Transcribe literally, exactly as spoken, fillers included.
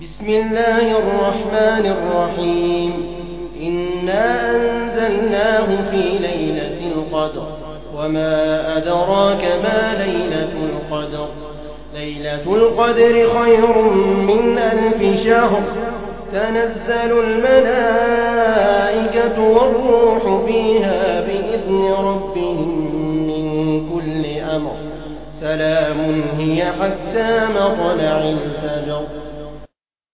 بسم الله الرحمن الرحيم إنا أنزلناه في ليلة القدر وما أدراك ما ليلة القدر ليلة القدر خير من ألف شهر تنزل الملائكة والروح فيها بإذن ربهم من كل أمر سلام هي حتى مطلع الفجر